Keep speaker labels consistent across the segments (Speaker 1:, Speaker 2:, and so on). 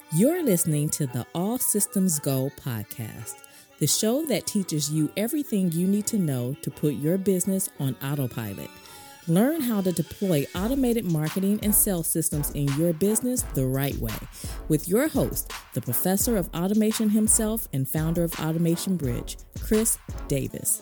Speaker 1: You're listening to the All Systems Go podcast, the show that teaches you everything you need to know to put your business on autopilot. Learn how to deploy automated marketing and sales systems in your business the right way with your host, the professor of automation himself and founder of Automation Bridge, Chris Davis.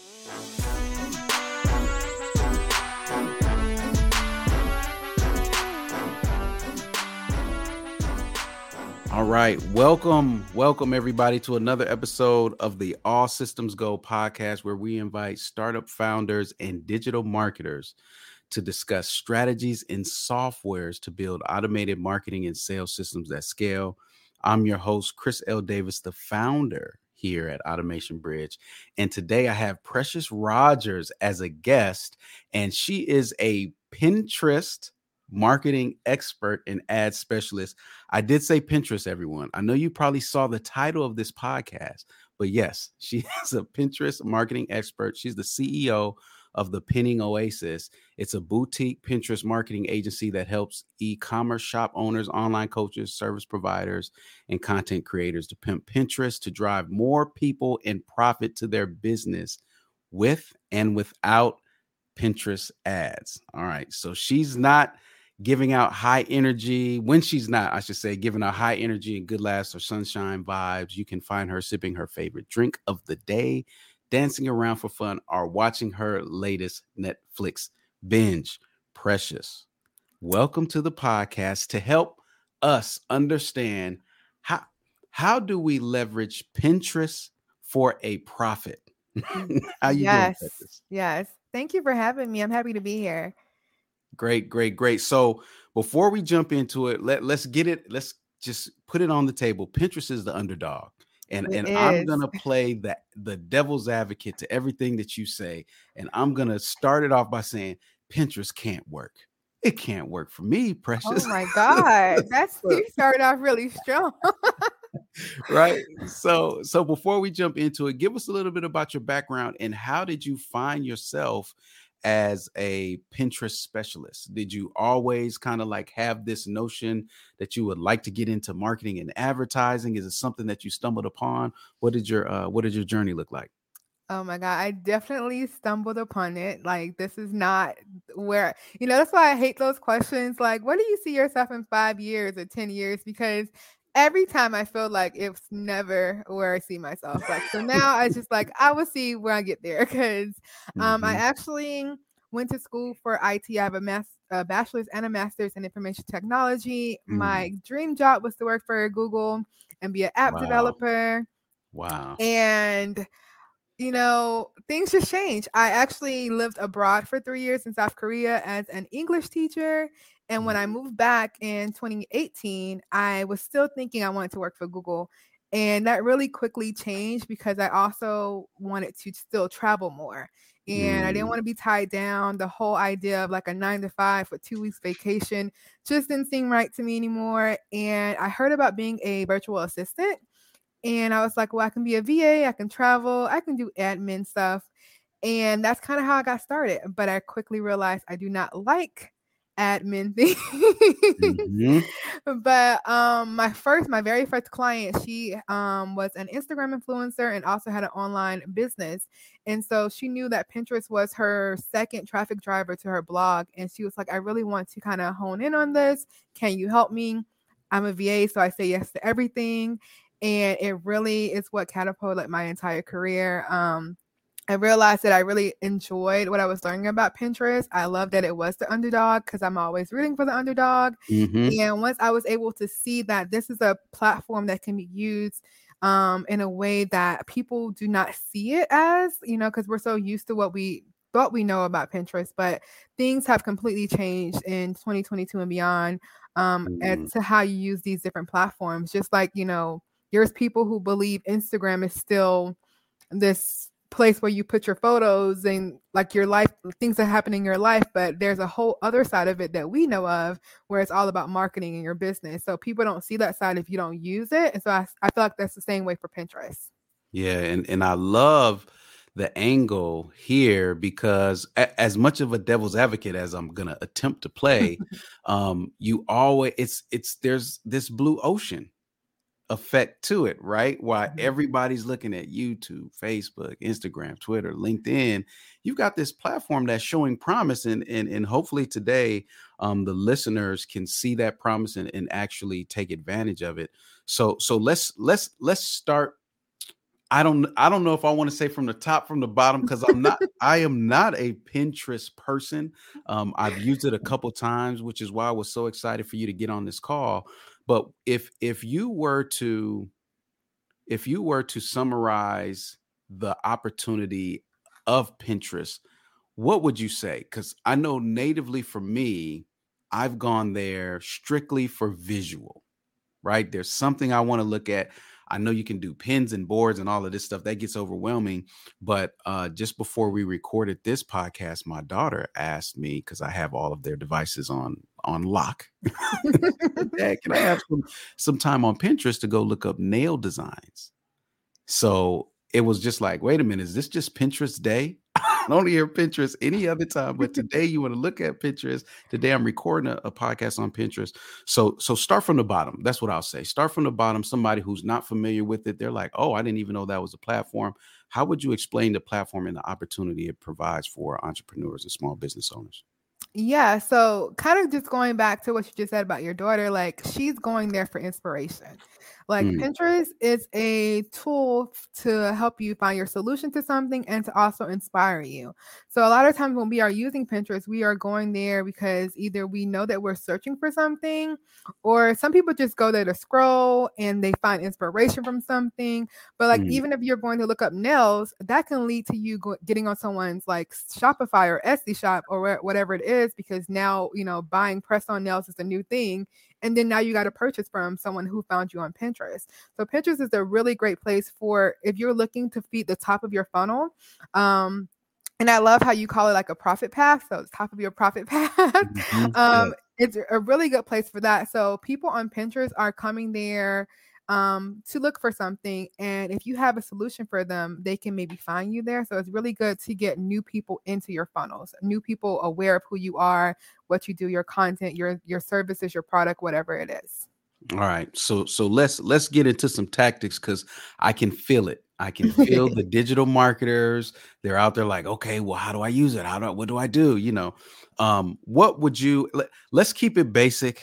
Speaker 2: All right. Welcome everybody to another episode of the All Systems Go podcast, where we invite startup founders and digital marketers to discuss strategies and softwares to build automated marketing and sales systems that scale. I'm your host, Chris L. Davis, the founder here at Automation Bridge. And today I have Precious Rogers as a guest, and she is a Pinterest marketing expert and ad specialist. I did say Pinterest, everyone. I know you probably saw the title of this podcast, but yes, she is a Pinterest marketing expert. She's the CEO of the Pinning Oasis. It's a boutique Pinterest marketing agency that helps e-commerce shop owners, online coaches, service providers, and content creators to pimp Pinterest to drive more people and profit to their business with and without Pinterest ads. All right. So she's not giving out high energy. When she's not, I should say, giving out high energy and good laughs or sunshine vibes. You can find her sipping her favorite drink of the day, dancing around for fun, or watching her latest Netflix binge. Precious, welcome to the podcast to help us understand how do we leverage Pinterest for a profit? How you doing, Precious?
Speaker 3: Yes. Thank you for having me. I'm happy to be here.
Speaker 2: Great. So before we jump into it, let's get it. Let's just put it on the table. Pinterest is the underdog. And I'm going to play the devil's advocate to everything that you say. And I'm going to start it off by saying Pinterest can't work. It can't work for me, Precious.
Speaker 3: Oh my God. You started off really strong.
Speaker 2: Right. So before we jump into it, give us a little bit about your background and how did you find yourself as a Pinterest specialist? Did you always kind of like have this notion that you would like to get into marketing and advertising? Is it something that you stumbled upon? What did your journey look like?
Speaker 3: Oh my God. I definitely stumbled upon it. Like, this is not where, that's why I hate those questions. Like, where do you see yourself in 5 years or 10 years? Because every time I feel like it's never where I see myself. Like, so now I just like, I will see where I get there. Cause I actually went to school for IT. I have a bachelor's and a master's in information technology. My dream job was to work for Google and be an app developer.
Speaker 2: Wow.
Speaker 3: And things just change. I actually lived abroad for 3 years in South Korea as an English teacher. And when I moved back in 2018, I was still thinking I wanted to work for Google. And that really quickly changed because I also wanted to still travel more. And I didn't want to be tied down. The whole idea of like a 9-to-5 for 2 weeks vacation just didn't seem right to me anymore. And I heard about being a virtual assistant. And I was like, well, I can be a VA, I can travel, I can do admin stuff. And that's kind of how I got started. But I quickly realized I do not like admin things. But my very first client, she was an Instagram influencer and also had an online business. And so she knew that Pinterest was her second traffic driver to her blog. And she was like, I really want to kind of hone in on this. Can you help me? I'm a VA, so I say yes to everything. And it really is what catapulted my entire career. I realized that I really enjoyed what I was learning about Pinterest. I love that it was the underdog because I'm always rooting for the underdog. And once I was able to see that this is a platform that can be used in a way that people do not see it as, because we're so used to what we thought we know about Pinterest, but things have completely changed in 2022 and beyond as to how you use these different platforms. Just like, there's people who believe Instagram is still this place where you put your photos and like your life, things that happen in your life, but there's a whole other side of it that we know of where it's all about marketing in your business. So people don't see that side if you don't use it. And so I feel like that's the same way for Pinterest.
Speaker 2: Yeah. And I love the angle here because as much of a devil's advocate as I'm going to attempt to play, you always, there's this blue ocean effect to it, right? While
Speaker 3: Mhm.
Speaker 2: everybody's looking at YouTube, Facebook, Instagram, Twitter, LinkedIn, you've got this platform that's showing promise, and hopefully today, the listeners can see that promise and actually take advantage of it. So let's start. I don't know if I want to say from the top, from the bottom, because I am not a Pinterest person. I've used it a couple times, which is why I was so excited for you to get on this call. But if you were to summarize the opportunity of Pinterest, what would you say? Because I know natively for me, I've gone there strictly for visual, right? There's something I want to look at. I know you can do pins and boards and all of this stuff. That gets overwhelming. But just before we recorded this podcast, my daughter asked me, because I have all of their devices on lock. Dad, can I have some time on Pinterest to go look up nail designs? So it was just like, wait a minute, is this just Pinterest day? I don't hear Pinterest any other time, but today you want to look at Pinterest. Today I'm recording a podcast on Pinterest. So start from the bottom. That's what I'll say. Start from the bottom. Somebody who's not familiar with it, they're like, oh, I didn't even know that was a platform. How would you explain the platform and the opportunity it provides for entrepreneurs and small business owners?
Speaker 3: Yeah, so kind of just going back to what you just said about your daughter, like she's going there for inspiration. Like Pinterest is a tool to help you find your solution to something and to also inspire you. So a lot of times when we are using Pinterest, we are going there because either we know that we're searching for something, or some people just go there to scroll and they find inspiration from something. But like even if you're going to look up nails, that can lead to you getting on someone's like Shopify or Etsy shop or whatever it is, because now, buying press-on nails is a new thing. And then now you got to purchase from someone who found you on Pinterest. So Pinterest is a really great place for if you're looking to feed the top of your funnel. And I love how you call it like a profit path. So it's top of your profit path. It's a really good place for that. So people on Pinterest are coming there to look for something. And if you have a solution for them, they can maybe find you there. So it's really good to get new people into your funnels, new people aware of who you are, what you do, your content, your services, your product, whatever it is.
Speaker 2: All right. So let's get into some tactics, because I can feel it. I can feel the digital marketers. They're out there like, okay, well, how do I use it? What do I do? What would you, let's keep it basic.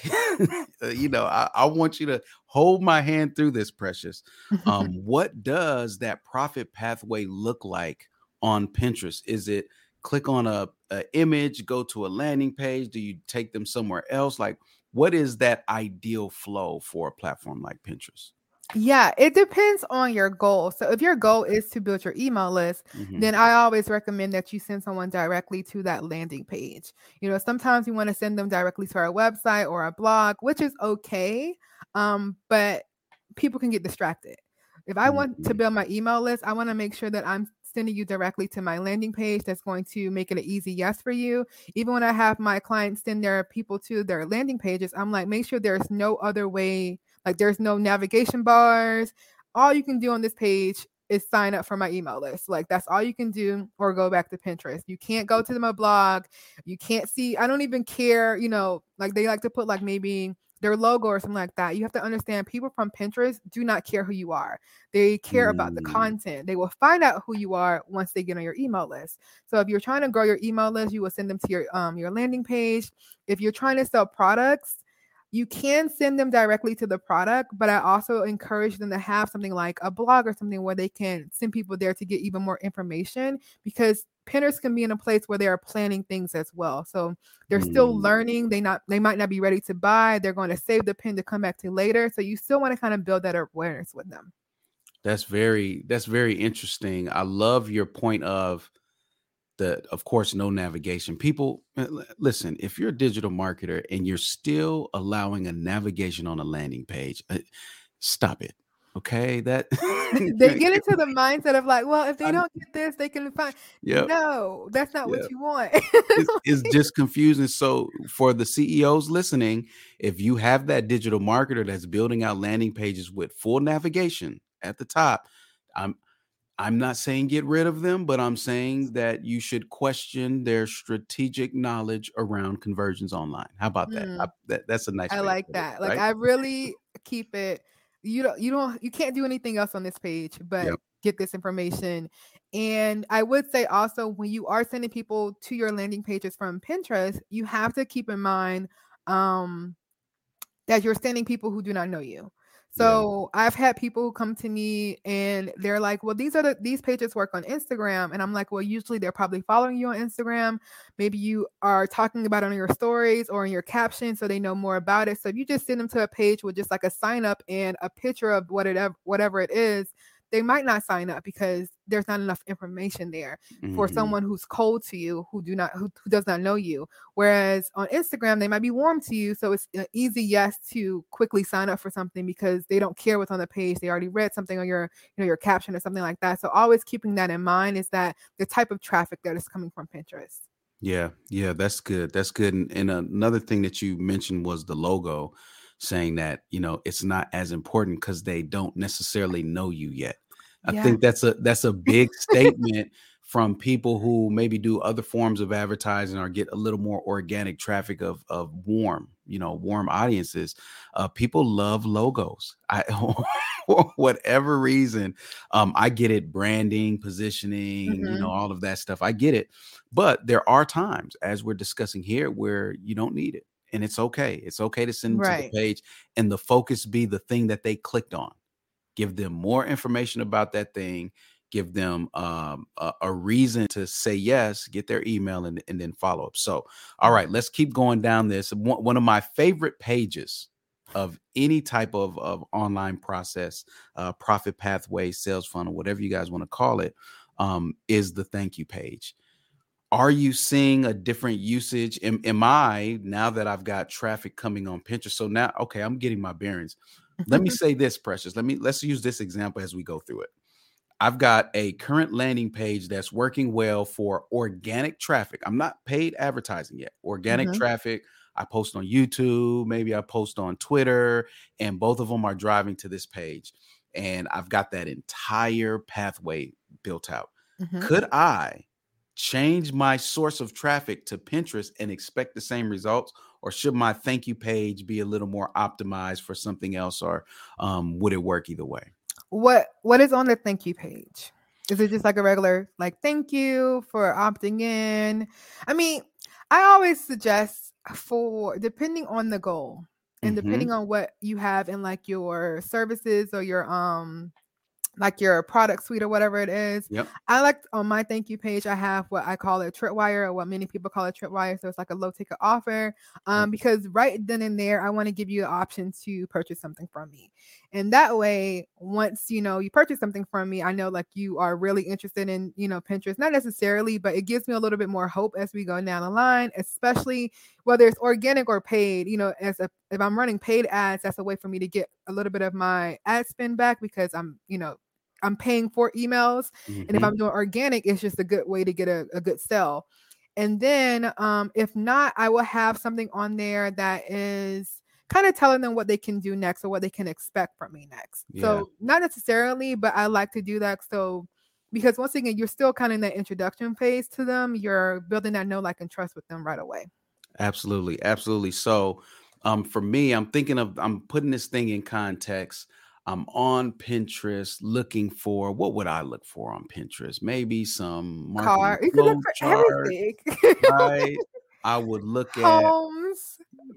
Speaker 2: I want you to hold my hand through this, Precious. What does that profit pathway look like on Pinterest? Is it click on a image, go to a landing page? Do you take them somewhere else? Like, what is that ideal flow for a platform like Pinterest?
Speaker 3: Yeah, it depends on your goal. So if your goal is to build your email list, then I always recommend that you send someone directly to that landing page. Sometimes you want to send them directly to our website or a blog, which is okay. But people can get distracted. If I want to build my email list, I want to make sure that I'm sending you directly to my landing page. That's going to make it an easy yes for you. Even when I have my clients send their people to their landing pages, I'm like, make sure there's no other way. Like there's no navigation bars. All you can do on this page is sign up for my email list. Like that's all you can do, or go back to Pinterest. You can't go to my blog. You can't see, I don't even care, like they like to put like maybe their logo or something like that. You have to understand people from Pinterest do not care who you are. They care about the content. They will find out who you are once they get on your email list. So if you're trying to grow your email list, you will send them to your landing page. If you're trying to sell products, you can send them directly to the product, but I also encourage them to have something like a blog or something where they can send people there to get even more information, because Pinterest can be in a place where they are planning things as well. So they're still learning. They might not be ready to buy. They're going to save the pin to come back to later. So you still want to kind of build that awareness with them.
Speaker 2: That's very interesting. I love your point of of course, no navigation. People, listen, if you're a digital marketer and you're still allowing a navigation on a landing page, stop it. Okay. That
Speaker 3: they get into the mindset of like, well, if they don't get this, they can find. No, that's not what you want.
Speaker 2: It's just confusing. So for the CEOs listening, if you have that digital marketer that's building out landing pages with full navigation at the top, I'm not saying get rid of them, but I'm saying that you should question their strategic knowledge around conversions online. How about that? That's a nice.
Speaker 3: I like that. Like, right? I really keep it you can't do anything else on this page but
Speaker 2: Yep.
Speaker 3: get this information. And I would say also, when you are sending people to your landing pages from Pinterest, you have to keep in mind that you're sending people who do not know you. So I've had people who come to me and they're like, well, these pages work on Instagram. And I'm like, well, usually they're probably following you on Instagram. Maybe you are talking about it on your stories or in your caption, so they know more about it. So if you just send them to a page with just like a sign up and a picture of whatever it is, they might not sign up because there's not enough information there for someone who's cold to you, who does not know you. Whereas on Instagram, they might be warm to you. So it's an easy yes to quickly sign up for something because they don't care what's on the page. They already read something on your caption or something like that. So always keeping that in mind is that the type of traffic that is coming from Pinterest.
Speaker 2: Yeah, that's good. That's good. And another thing that you mentioned was the logo, saying that, it's not as important because they don't necessarily know you yet. I think that's a big statement from people who maybe do other forms of advertising or get a little more organic traffic of warm audiences. People love logos. For whatever reason, I get it. Branding, positioning, all of that stuff. I get it. But there are times, as we're discussing here, where you don't need it. And it's okay. It's okay to send them to the page and the focus be the thing that they clicked on. Give them more information about that thing. Give them a reason to say yes, get their email, and then follow up. So, all right, let's keep going down this. One of my favorite pages of any type of online process, profit pathway, sales funnel, whatever you guys want to call it, is the thank you page. Are you seeing a different usage? Am I, now that I've got traffic coming on Pinterest? So now, okay, I'm getting my bearings. Let me say this, Precious. Let's use this example as we go through it. I've got a current landing page that's working well for organic traffic. I'm not paid advertising yet. Organic traffic. I post on YouTube. Maybe I post on Twitter, and both of them are driving to this page. And I've got that entire pathway built out. Could I change my source of traffic to Pinterest and expect the same results? Or should my thank you page be a little more optimized for something else? Or would it work either way?
Speaker 3: What is on the thank you page? Is it just like a regular, like, thank you for opting in? I mean, I always suggest, for depending on the goal and depending on what you have in like your services or your like your product suite or whatever it is. I like on my thank you page, I have what I call a tripwire, or what many people call a tripwire. So it's like a low ticket offer, because right then and there, I want to give you the option to purchase something from me. And that way, once, you purchase something from me, I know like you are really interested in, Pinterest, not necessarily, but it gives me a little bit more hope as we go down the line, especially whether it's organic or paid. If I'm running paid ads, that's a way for me to get a little bit of my ad spend back, because I'm paying for emails. And if I'm doing organic, it's just a good way to get a good sell. And then if not, I will have something on there that is kind of telling them what they can do next or what they can expect from me next. So not necessarily, but I like to do that. So, because once again, you're still kind of in that introduction phase to them. You're building that know, like, and trust with them right away.
Speaker 2: Absolutely. So for me, I'm putting this thing in context. I'm on Pinterest looking for, what would I look for on Pinterest? Maybe some
Speaker 3: car. You can look for everything.
Speaker 2: Right. I would look at
Speaker 3: homes.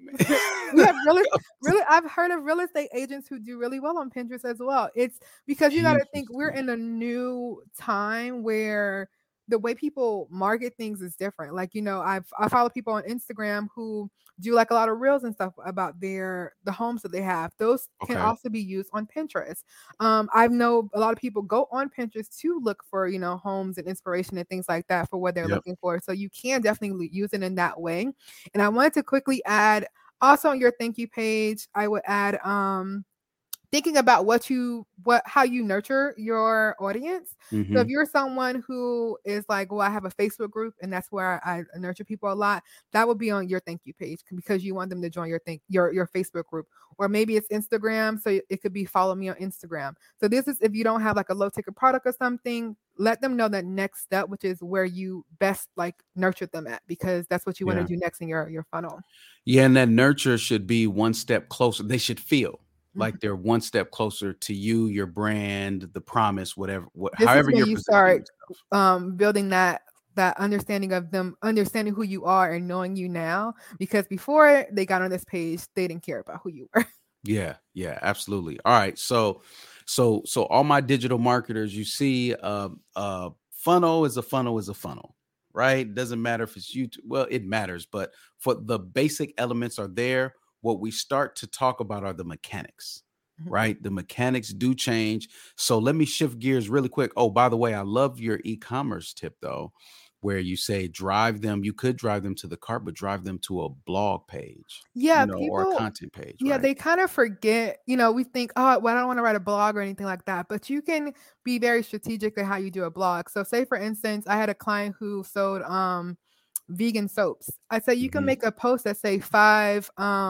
Speaker 3: We have really, I've heard of real estate agents who do really well on Pinterest as well. It's because you got to think we're in a new time where the way people market things is different. Like, I follow people on Instagram who do like a lot of reels and stuff about the homes that they have. Those can also be used on Pinterest. I know a lot of people go on Pinterest to look for, homes and inspiration and things like that for what they're looking for. So you can definitely use it in that way. And I wanted to quickly add, also on your thank you page, I would add, thinking about how you nurture your audience. So if you're someone who is like, well, I have a Facebook group and that's where I nurture people a lot, that would be on your thank you page, because you want them to join your Facebook group. Or maybe it's Instagram, so it could be follow me on Instagram. So this is if you don't have like a low ticket product or something, let them know that next step, which is where you best like nurture them at, because that's what you want to do next in your funnel.
Speaker 2: Yeah, and that nurture should be one step closer. They should feel like they're one step closer to you, your brand, the promise, whatever,
Speaker 3: This
Speaker 2: however
Speaker 3: is when
Speaker 2: you're
Speaker 3: you
Speaker 2: positioning
Speaker 3: start
Speaker 2: yourself.
Speaker 3: building that understanding of them understanding who you are and knowing you now, because before they got on this page, they didn't care about who you were.
Speaker 2: Yeah, absolutely. All right. So all my digital marketers, you see, funnel is a funnel, right? Doesn't matter if it's YouTube. Well, it matters, but for the basic elements are there. What we start to talk about are the mechanics, right? The mechanics do change. So let me shift gears really quick. Oh, by the way, I love your e-commerce tip though, where you say you could drive them to the cart, but drive them to a blog page,
Speaker 3: Yeah,
Speaker 2: or a
Speaker 3: people,
Speaker 2: content page,
Speaker 3: yeah,
Speaker 2: right?
Speaker 3: they kind of forget, we think, oh, well, I don't want to write a blog or anything like that, but you can be very strategic in how you do a blog. So say for instance, I had a client who sold vegan soaps. I said you can make a post that say five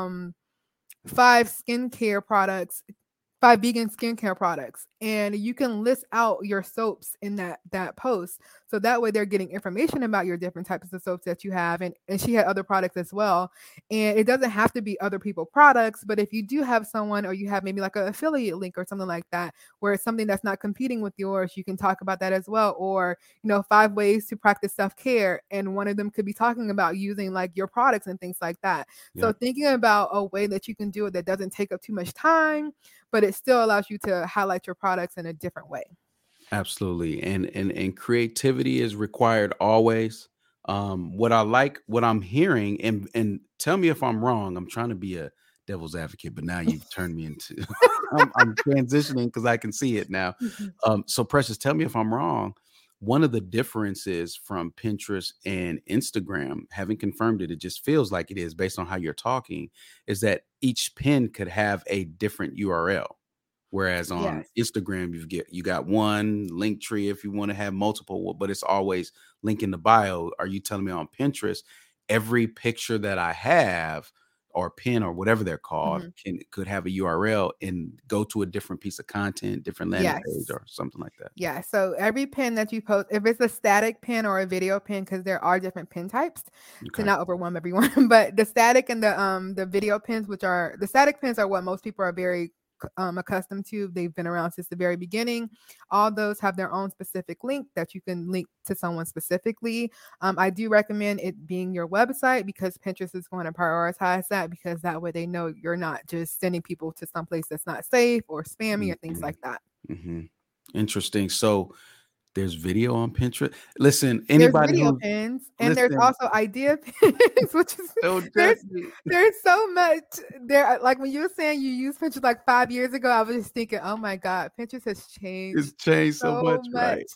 Speaker 3: skincare products, 5 vegan skincare products, and you can list out your soaps in that post. So that way they're getting information about your different types of soaps that you have, and she had other products as well. And it doesn't have to be other people products, but if you do have someone, or you have maybe like an affiliate link or something like that, where it's something that's not competing with yours, you can talk about that as well. Or 5 ways to practice self-care, and one of them could be talking about using like your products and things like that. So thinking about a way that you can do it that doesn't take up too much time, but it still allows you to highlight your products in a different way.
Speaker 2: Absolutely. And creativity is required always. What I'm hearing, and tell me if I'm wrong. I'm trying to be a devil's advocate, but now you've turned me into I'm transitioning because I can see it now. So Precious, tell me if I'm wrong. One of the differences from Pinterest and Instagram, having confirmed it, it just feels like it is based on how you're talking, is that each pin could have a different URL. Whereas on Instagram, you got one link tree if you want to have multiple, but it's always link in the bio. Are you telling me on Pinterest, every picture that I have or pin or whatever they're called could have a URL and go to a different piece of content, different landing page or something like that?
Speaker 3: Yeah. So every pin that you post, if it's a static pin or a video pin, because there are different pin types, to not overwhelm everyone, but the static and the video pins, the static pins are what most people are very accustomed to. They've been around since the very beginning. All those have their own specific link that you can link to someone specifically. I do recommend it being your website, because Pinterest is going to prioritize that, because that way they know you're not just sending people to someplace that's not safe or spammy or things like that.
Speaker 2: Interesting. So there's video on Pinterest. Listen, anybody
Speaker 3: there's video pins, and there's also idea pins, which is there's so much there. Like when you were saying you used Pinterest like 5 years ago, I was just thinking, oh my God, Pinterest has changed.
Speaker 2: It's changed so much, right?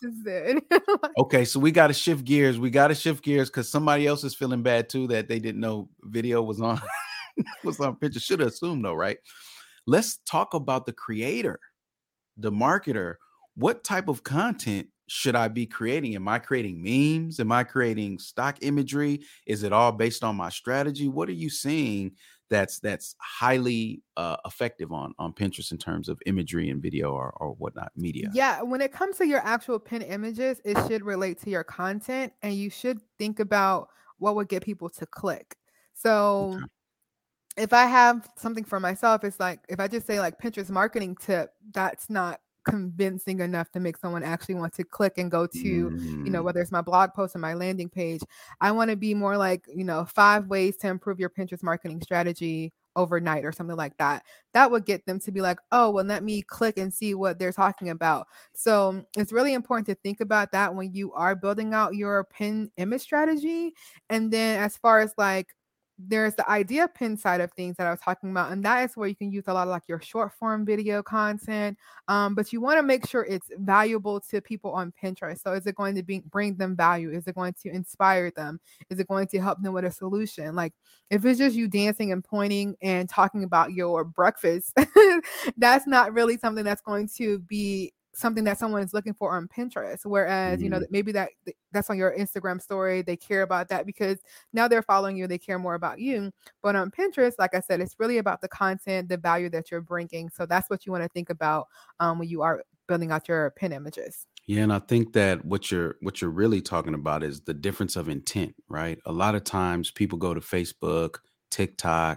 Speaker 2: Okay, so we got to shift gears. Because somebody else is feeling bad too that they didn't know video was on Pinterest. Should have assumed though, right? Let's talk about the creator, the marketer. What type of content should I be creating? Am I creating memes? Am I creating stock imagery? Is it all based on my strategy? What are you seeing that's highly effective on Pinterest in terms of imagery and video or whatnot, media?
Speaker 3: Yeah, when it comes to your actual pin images, it should relate to your content, and you should think about what would get people to click. So if I have something for myself, it's like, if I just say like Pinterest marketing tip, that's not convincing enough to make someone actually want to click and go to, whether it's my blog post or my landing page. I want to be more like, 5 ways to improve your Pinterest marketing strategy overnight or something like that. That would get them to be like, oh, well, let me click and see what they're talking about. So it's really important to think about that when you are building out your pin image strategy. And then as far as like, there's the idea pin side of things that I was talking about, and that is where you can use a lot of like your short form video content. But you want to make sure it's valuable to people on Pinterest. So is it going to bring them value? Is it going to inspire them? Is it going to help them with a solution? Like if it's just you dancing and pointing and talking about your breakfast, that's not really something that's going to be something that someone is looking for on Pinterest. Whereas, maybe that's on your Instagram story. They care about that because now they're following you. They care more about you. But on Pinterest, like I said, it's really about the content, the value that you're bringing. So that's what you want to think about when you are building out your pin images.
Speaker 2: Yeah, and I think that what you're really talking about is the difference of intent, right? A lot of times people go to Facebook, TikTok,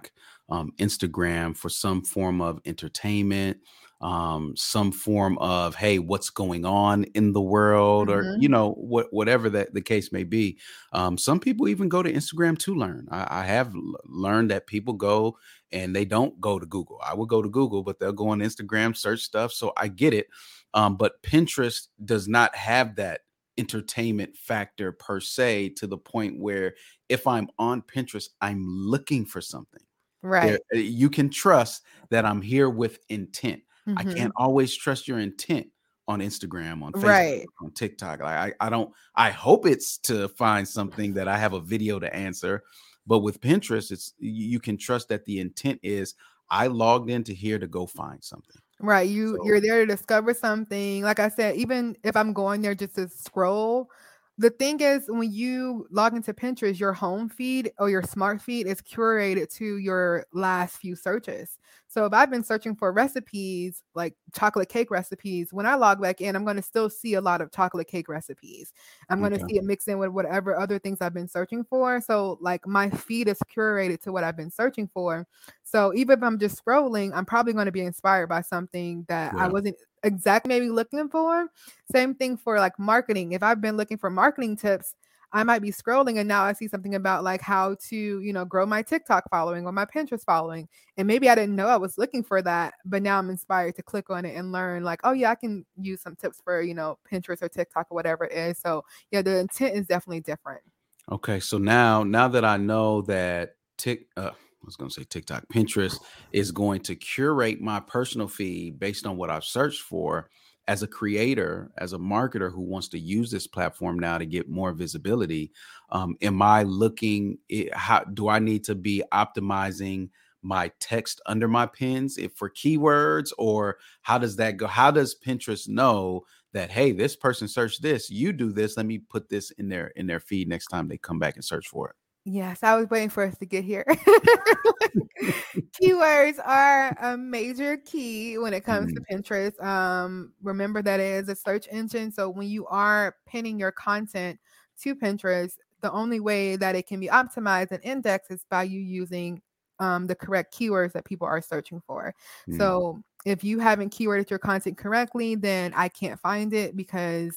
Speaker 2: Instagram for some form of entertainment, some form of, hey, what's going on in the world, or whatever that the case may be. Some people even go to Instagram to learn. I have learned that people go and they don't go to Google. I would go to Google, but they'll go on Instagram, search stuff. So I get it. But Pinterest does not have that entertainment factor per se, to the point where if I'm on Pinterest, I'm looking for something.
Speaker 3: Right.
Speaker 2: You can trust that I'm here with intent. I can't always trust your intent on Instagram, on Facebook, on TikTok. I hope it's to find something that I have a video to answer. But with Pinterest, you can trust that the intent is, I logged into here to go find something.
Speaker 3: Right. You're there to discover something. Like I said, even if I'm going there just to scroll, the thing is, when you log into Pinterest, your home feed or your smart feed is curated to your last few searches. So if I've been searching for recipes, like chocolate cake recipes, when I log back in, I'm going to still see a lot of chocolate cake recipes. I'm going to see it mixed in with whatever other things I've been searching for. So like my feed is curated to what I've been searching for. So even if I'm just scrolling, I'm probably going to be inspired by something that I wasn't exactly maybe looking for. Same thing for like marketing. If I've been looking for marketing tips, I might be scrolling and now I see something about like how to, grow my TikTok following or my Pinterest following. And maybe I didn't know I was looking for that, but now I'm inspired to click on it and learn like, oh yeah, I can use some tips for, Pinterest or TikTok or whatever it is. So yeah, the intent is definitely different.
Speaker 2: Okay. So now that I know that I was going to say TikTok, Pinterest is going to curate my personal feed based on what I've searched for, as a creator, as a marketer who wants to use this platform now to get more visibility, am I looking, how do I need to be optimizing my text under my pins for keywords, or how does that go? How does Pinterest know that, hey, this person searched this, you do this, let me put this in their feed next time they come back and search for it?
Speaker 3: Yes, I was waiting for us to get here. Keywords are a major key when it comes to Pinterest. Remember that it is a search engine. So when you are pinning your content to Pinterest, the only way that it can be optimized and indexed is by you using the correct keywords that people are searching for. So if you haven't keyworded your content correctly, then I can't find it because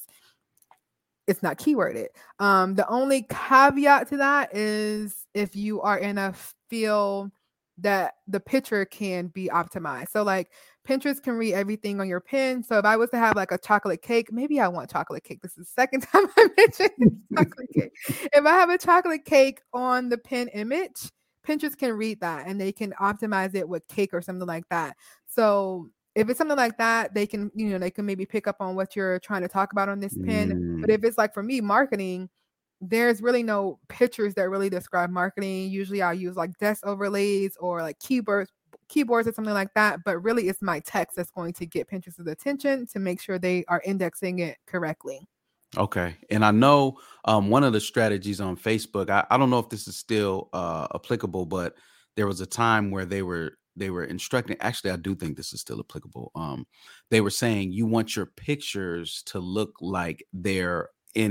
Speaker 3: it's not keyworded. The only caveat to that is if you are in a field that the picture can be optimized. So like Pinterest can read everything on your pin. So if I was to have like a chocolate cake, maybe I want chocolate cake. This is the second time I mentioned chocolate cake. If I have a chocolate cake on the pin image, Pinterest can read that and they can optimize it with cake or something like that. So if it's something like that, they can, they can maybe pick up on what you're trying to talk about on this pin. But if it's like for me, marketing, there's really no pictures that really describe marketing. Usually I'll use like desk overlays or like keyboards or something like that. But really it's my text that's going to get Pinterest's attention to make sure they are indexing it correctly.
Speaker 2: Okay. And I know one of the strategies on Facebook, I don't know if this is still applicable, but there was a time where they were instructing, actually, I do think this is still applicable. They were saying you want your pictures to look like they're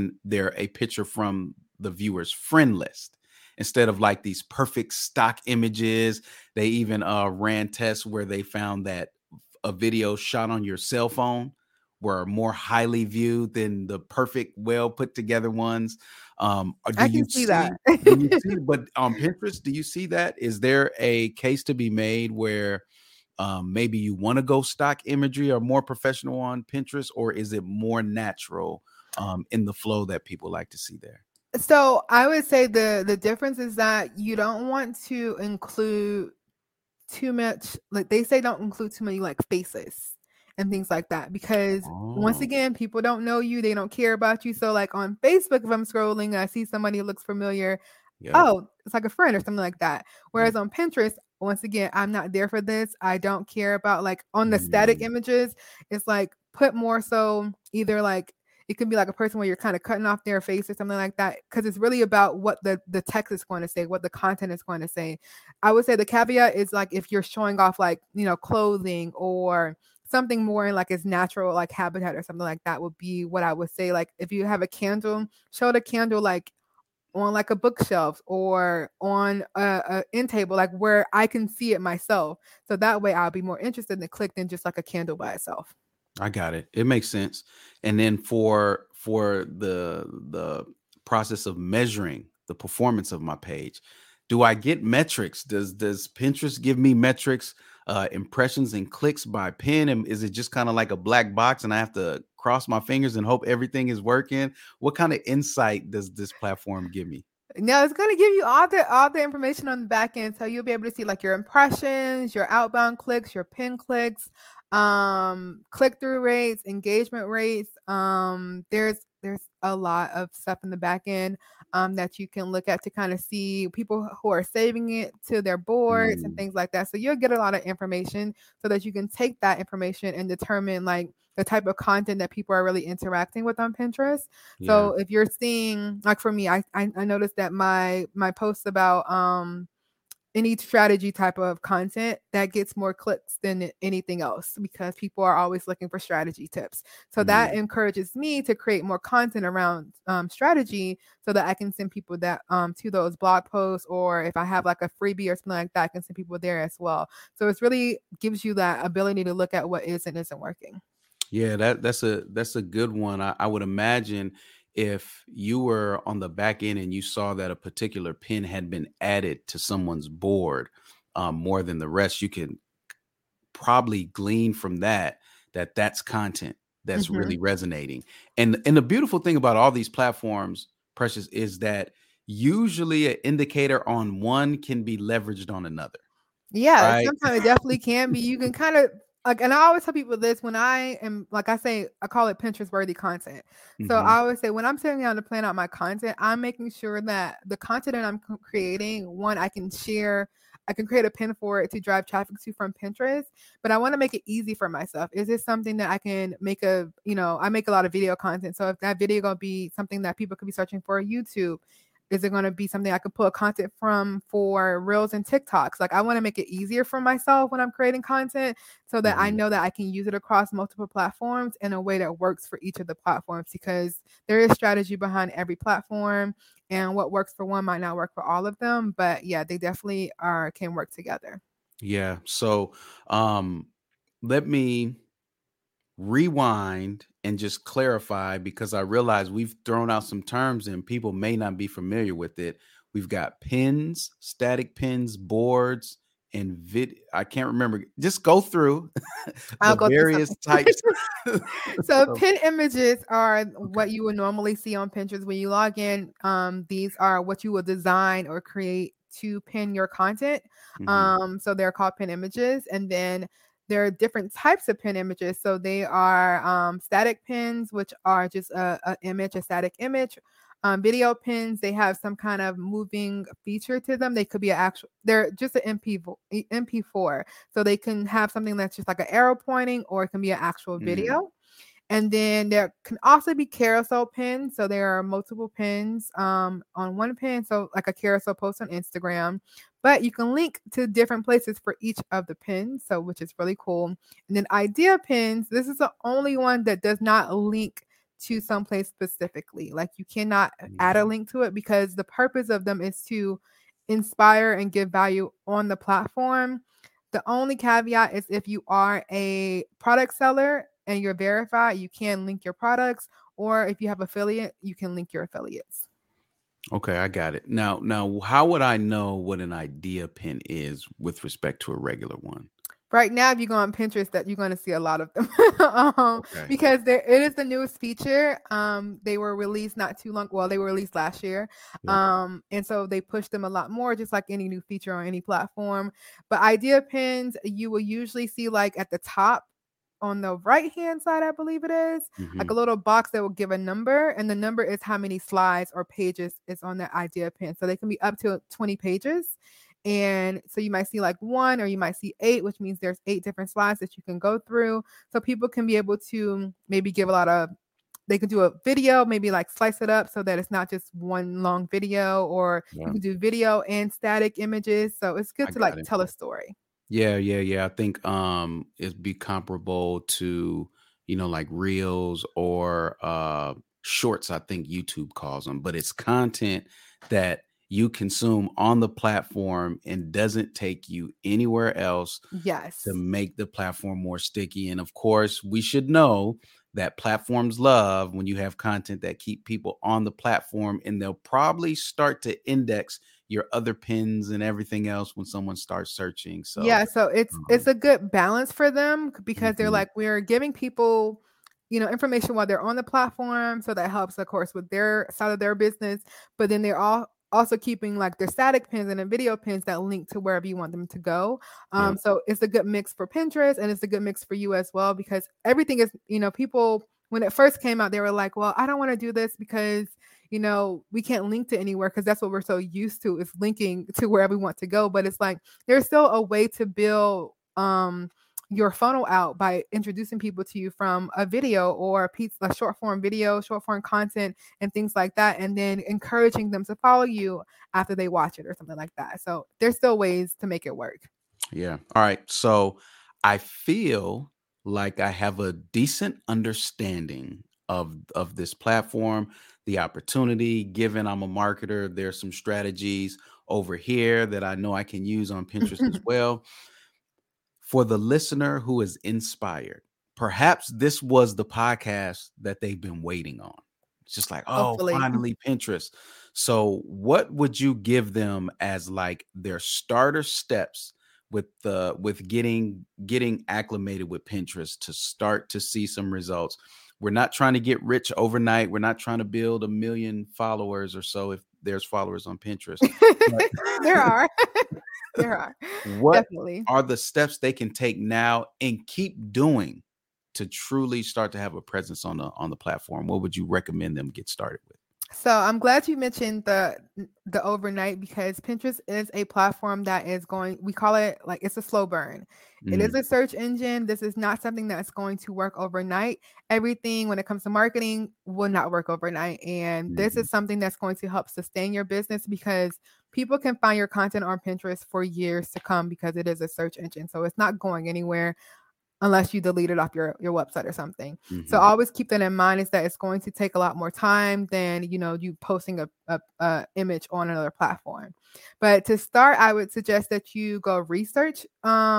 Speaker 2: a picture from the viewer's friend list, instead of like these perfect stock images. They even ran tests where they found that a video shot on your cell phone were more highly viewed than the perfect, well put together ones.
Speaker 3: I can see that.
Speaker 2: But on Pinterest, do you see that? Is there a case to be made where maybe you want to go stock imagery or more professional on Pinterest, or is it more natural in the flow that people like to see there?
Speaker 3: So I would say the difference is that you don't want to include too much, like they say, don't include too many like faces and things like that, because once again, people don't know you, they don't care about you. So like on Facebook, if I'm scrolling and I see somebody who looks familiar, oh, it's like a friend or something like that. Whereas on Pinterest, once again, I'm not there for this. I don't care about like on the static images. It's like put more so either like it could be like a person where you're kind of cutting off their face or something like that, because it's really about what the text is going to say, what the content is going to say. I would say the caveat is like if you're showing off like, clothing or something more in like its natural like habitat or something like that would be what I would say. Like if you have a candle, show the candle like on like a bookshelf or on a end table, like where I can see it myself. So that way I'll be more interested in the click than just like a candle by itself.
Speaker 2: I got it. It makes sense. And then for the process of measuring the performance of my page, do I get metrics? Does Pinterest give me metrics, impressions and clicks by pin? And is it just kind of like a black box and I have to cross my fingers and hope everything is working? What kind of insight does this platform give me?
Speaker 3: No, it's going to give you all the information on the back end. So you'll be able to see like your impressions, your outbound clicks, your pin clicks, click-through rates, engagement rates. There's a lot of stuff in the back end that you can look at to kind of see people who are saving it to their boards and things like that. So you'll get a lot of information so that you can take that information and determine like the type of content that people are really interacting with on Pinterest.
Speaker 2: Yeah.
Speaker 3: So if you're seeing, like for me, I noticed that my posts about any strategy type of content that gets more clicks than anything else because people are always looking for strategy tips. So that encourages me to create more content around strategy so that I can send people that to those blog posts, or if I have like a freebie or something like that, I can send people there as well. So it's really gives you that ability to look at what is and isn't working.
Speaker 2: Yeah, that's a good one. I would imagine if you were on the back end and you saw that a particular pin had been added to someone's board more than the rest, you can probably glean from that's content that's really resonating. And the beautiful thing about all these platforms, Precious, is that usually an indicator on one can be leveraged on another.
Speaker 3: Yeah,
Speaker 2: right?
Speaker 3: sometimes it definitely can be. You can kind of like, and I always tell people this when I am, like I say, I call it Pinterest worthy content. So I always say when I'm sitting down to plan out my content, I'm making sure that the content that I'm creating, one, I can share, I can create a pin for it to drive traffic to from Pinterest, but I want to make it easy for myself. Is this something that I can make I make a lot of video content. So if that video going to be something that people could be searching for YouTube, is it going to be something I can pull content from for Reels and TikToks? Like I want to make it easier for myself when I'm creating content so that I know that I can use it across multiple platforms in a way that works for each of the platforms, because there is strategy behind every platform and what works for one might not work for all of them. But yeah, they definitely can work together.
Speaker 2: Yeah. So let me rewind and just clarify, because I realize we've thrown out some terms and people may not be familiar with it. We've got pins, static pins, boards, and I can't remember. Just go through
Speaker 3: I'll go
Speaker 2: various
Speaker 3: through
Speaker 2: types.
Speaker 3: So pin images are what you would normally see on Pinterest when you log in. These are what you will design or create to pin your content. So they're called pin images. And then there are different types of pin images. So they are static pins, which are just a static image. Video pins, they have some kind of moving feature to them. They could be they're just an MP4. So they can have something that's just like an arrow pointing, or it can be an actual video. And then there can also be carousel pins. So there are multiple pins on one pin. So like a carousel post on Instagram, but you can link to different places for each of the pins. So which is really cool. And then idea pins, this is the only one that does not link to someplace specifically. Like you cannot add a link to it, because the purpose of them is to inspire and give value on the platform. The only caveat is if you are a product seller and you're verified, you can link your products, or if you have affiliate, you can link your affiliates.
Speaker 2: Okay, I got it. Now, how would I know what an idea pin is with respect to a regular one?
Speaker 3: Right now, if you go on Pinterest, that you're going to see a lot of them because it is the newest feature. They were released not too long. Well, they were released last year. And so they pushed them a lot more, just like any new feature on any platform. But idea pins, you will usually see like at the top on the right-hand side, I believe it is, like a little box that will give a number, and the number is how many slides or pages is on that idea pin. So they can be up to 20 pages. And so you might see like 1, or you might see 8, which means there's 8 different slides that you can go through. So people can be able to maybe give they can do a video, maybe like slice it up so that it's not just one long video, or you can do video and static images. So it's good to tell a story.
Speaker 2: Yeah. I think it'd be comparable to, like Reels or shorts, I think YouTube calls them, but it's content that you consume on the platform and doesn't take you anywhere else
Speaker 3: Yes.
Speaker 2: to make the platform more sticky. And of course, we should know that platforms love when you have content that keep people on the platform, and they'll probably start to index your other pins and everything else when someone starts searching. So
Speaker 3: Yeah, so it's a good balance for them because they're
Speaker 2: mhm,
Speaker 3: like, we're giving people, information while they're on the platform, so that helps, of course, with their side of their business. But then they're all also keeping like their static pins and the video pins that link to wherever you want them to go.
Speaker 2: yep,
Speaker 3: So it's a good mix for Pinterest, and it's a good mix for you as well, because everything is, people when it first came out, they were like, well, I don't want to do this because we can't link to anywhere, because that's what we're so used to, is linking to wherever we want to go. But it's like there's still a way to build your funnel out by introducing people to you from a video or a short form video, short form content, and things like that, and then encouraging them to follow you after they watch it or something like that. So there's still ways to make it work.
Speaker 2: yeah. All right. So I feel like I have a decent understanding of this platform, the opportunity. Given I'm a marketer, there's some strategies over here that I know I can use on Pinterest as well. For the listener who is inspired, perhaps this was the podcast that they've been waiting on. It's just like, oh,
Speaker 3: Hopefully.
Speaker 2: finally Pinterest. So what would you give them as like their starter steps with getting acclimated with Pinterest to start to see some results? We're not trying to get rich overnight. We're not trying to build 1 million followers or so, if there's followers on Pinterest. But
Speaker 3: There are. There are.
Speaker 2: what
Speaker 3: Definitely.
Speaker 2: are the steps they can take now and keep doing to truly start to have a presence on the platform? What would you recommend them get started with?
Speaker 3: So I'm glad you mentioned the overnight, because Pinterest is a platform that is we call it like it's a slow burn. It is
Speaker 2: Mm,
Speaker 3: a search engine. This is not something that's going to work overnight. Everything when it comes to marketing will not work overnight. And this
Speaker 2: mhm.
Speaker 3: is something that's going to help sustain your business, because people can find your content on Pinterest for years to come, because it is a search engine. So it's not going anywhere unless you delete it off your website or something. So
Speaker 2: Mhm.
Speaker 3: always keep that in mind, is that it's going to take a lot more time than, you posting a image on another platform. But to start, I would suggest that you go research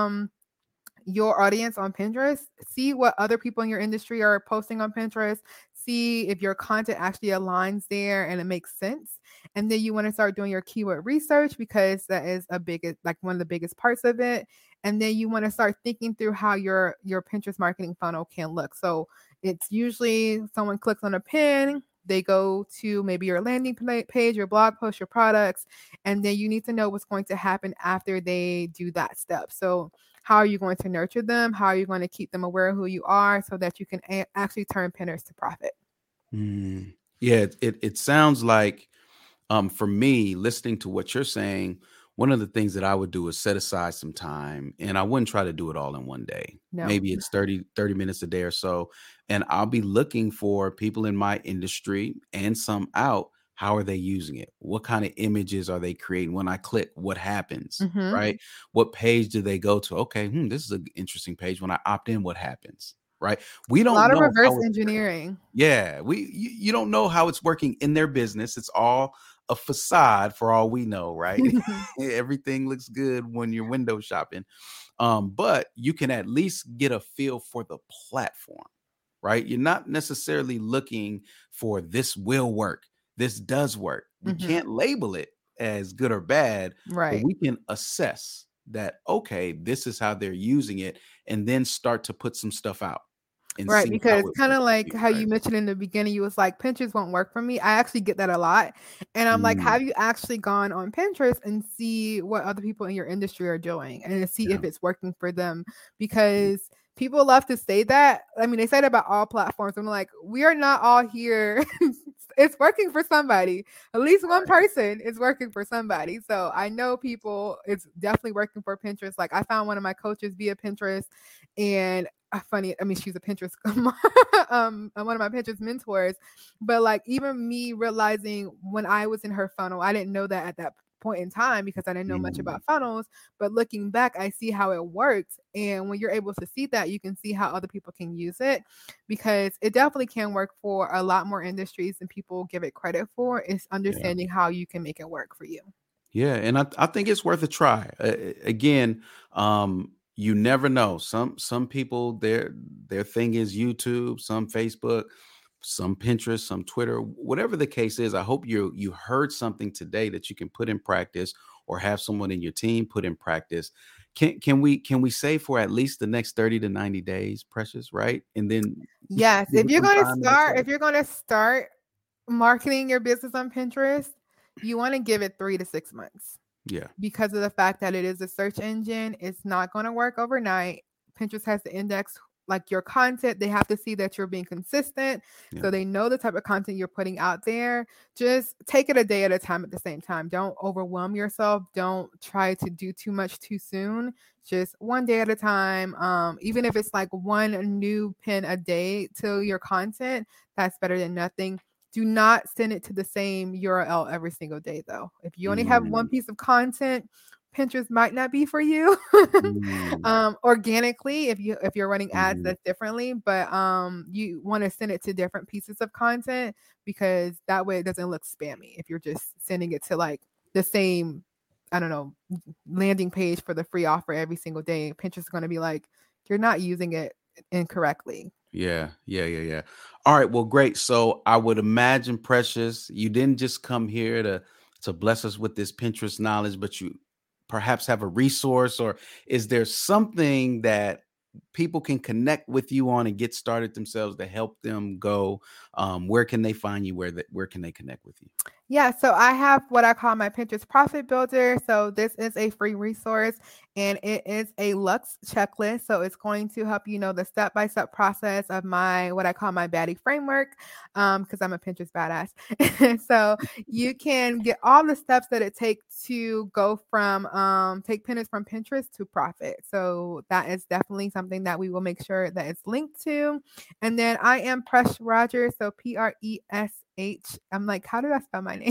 Speaker 3: your audience on Pinterest, see what other people in your industry are posting on Pinterest, see if your content actually aligns there and it makes sense. And then you want to start doing your keyword research, because that is one of the biggest parts of it. And then you want to start thinking through how your Pinterest marketing funnel can look. So it's usually someone clicks on a pin, they go to maybe your landing page, your blog post, your products, and then you need to know what's going to happen after they do that step. So how are you going to nurture them? How are you going to keep them aware of who you are, so that you can actually turn Pinterest to profit?
Speaker 2: Mm. Yeah, it sounds like for me, listening to what you're saying, one of the things that I would do is set aside some time, and I wouldn't try to do it all in one day.
Speaker 3: No.
Speaker 2: Maybe it's 30 minutes a day or so. And I'll be looking for people in my industry and some out. How are they using it? What kind of images are they creating? When I click, what happens?
Speaker 3: Mm-hmm.
Speaker 2: Right? What page do they go to? Okay, this is an interesting page. When I opt in, what happens? Right? We
Speaker 3: A
Speaker 2: don't
Speaker 3: lot of
Speaker 2: know
Speaker 3: reverse
Speaker 2: how it's
Speaker 3: engineering.
Speaker 2: yeah, you don't know how it's working in their business. It's all a facade for all we know, right? Everything looks good when you're window shopping. But you can at least get a feel for the platform, right? You're not necessarily looking for this will work, this does work. We
Speaker 3: Mm-hmm.
Speaker 2: can't label it as good or bad, but
Speaker 3: Right.
Speaker 2: we can assess that, okay, this is how they're using it, and then start to put some stuff out and
Speaker 3: Right,
Speaker 2: see how
Speaker 3: because
Speaker 2: it
Speaker 3: kind
Speaker 2: works
Speaker 3: of
Speaker 2: for
Speaker 3: like
Speaker 2: you,
Speaker 3: how
Speaker 2: right?
Speaker 3: you mentioned in the beginning, you was like, Pinterest won't work for me. I actually get that a lot. And I'm like,
Speaker 2: Mm,
Speaker 3: have you actually gone on Pinterest and see what other people in your industry are doing, and to see
Speaker 2: yeah,
Speaker 3: if it's working for them? Because people love to say that. I mean, they say it about all platforms. I'm like, we are not all here. It's working for somebody. At least one person is working for somebody. So I know people, it's definitely working for Pinterest. Like, I found one of my coaches via Pinterest, and funny, I mean, she's a Pinterest one of my Pinterest mentors. But like, even me realizing when I was in her funnel, I didn't know that at that point in time because I didn't know much about funnels. But looking back, I see how it worked. And when you're able to see that, you can see how other people can use it, because it definitely can work for a lot more industries than people give it credit for. It's understanding how you can make it work for you.
Speaker 2: Yeah. And I think it's worth a try. Again, you never know. Some people, their thing is YouTube, some Facebook, some Pinterest, some Twitter, whatever the case is. I hope you heard something today that you can put in practice, or have someone in your team put in practice. Can we say for at least the next 30 to 90 days, Precious, right? And then
Speaker 3: yes, if you're going to start marketing your business on Pinterest, you want to give it 3 to 6 months.
Speaker 2: Yeah.
Speaker 3: Because of the fact that it is a search engine, it's not going to work overnight. Pinterest has to index like your content. They have to see that you're being consistent. Yeah. So they know the type of content you're putting out there. Just take it a day at a time at the same time. Don't overwhelm yourself. Don't try to do too much too soon. Just one day at a time. Even if it's like one new pin a day to your content, that's better than nothing. Do not send it to the same URL every single day, though. If you only have one piece of content, Pinterest might not be for you. Organically, if you're running ads, that's differently. But you want to send it to different pieces of content, because that way it doesn't look spammy. If you're just sending it to like the same, I don't know, landing page for the free offer every single day, Pinterest is going to be like, you're not using it incorrectly.
Speaker 2: Yeah. All right. Well, great. So I would imagine, Precious, you didn't just come here to bless us with this Pinterest knowledge, but you perhaps have a resource, or is there something that people can connect with you on and get started themselves to help them go? Where can they find you? Where can they connect with you?
Speaker 3: Yeah, so I have what I call my Pinterest Profit Builder. So this is a free resource, and it is a Lux checklist. So it's going to help you know the step-by-step process of what I call my baddie framework, because I'm a Pinterest badass. So you can get all the steps that it takes to go from take Pinterest from Pinterest to profit. So that is definitely something that we will make sure that it's linked to. And then I am Presh Rogers, so PRESH. I'm like, how do I spell my name?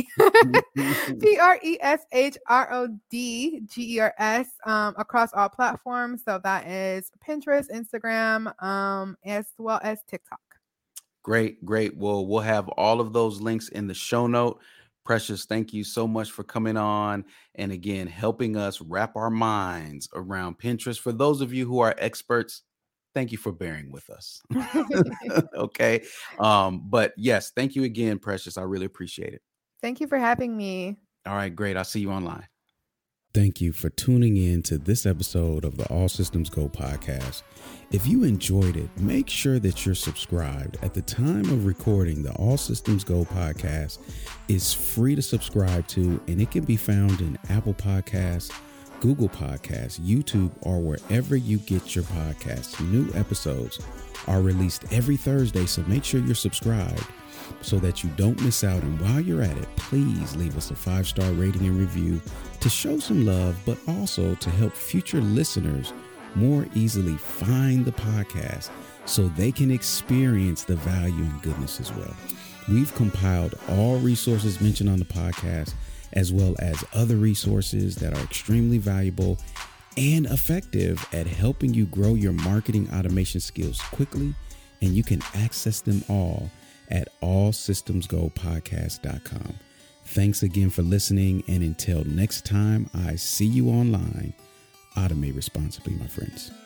Speaker 3: PRESHRODGERS across all platforms. So that is Pinterest, Instagram, as well as TikTok.
Speaker 2: Great. Well, we'll have all of those links in the show note. Precious, thank you so much for coming on and again helping us wrap our minds around Pinterest. For those of you who are experts, thank you for bearing with us. Okay. But yes, thank you again, Precious. I really appreciate it.
Speaker 3: Thank you for having me.
Speaker 2: All right, great. I'll see you online.
Speaker 4: Thank you for tuning in to this episode of the All Systems Go podcast. If you enjoyed it, make sure that you're subscribed. At the time of recording, the All Systems Go podcast is free to subscribe to, and it can be found in Apple Podcasts, Google Podcasts, YouTube, or wherever you get your podcasts. New episodes are released every Thursday, so make sure you're subscribed so that you don't miss out. And while you're at it, please leave us a 5-star rating and review to show some love, but also to help future listeners more easily find the podcast so they can experience the value and goodness as well. We've compiled all resources mentioned on the podcast, as well as other resources that are extremely valuable and effective at helping you grow your marketing automation skills quickly. And you can access them all at allsystemsgopodcast.com. Thanks again for listening. And until next time I see you online, automate responsibly, my friends.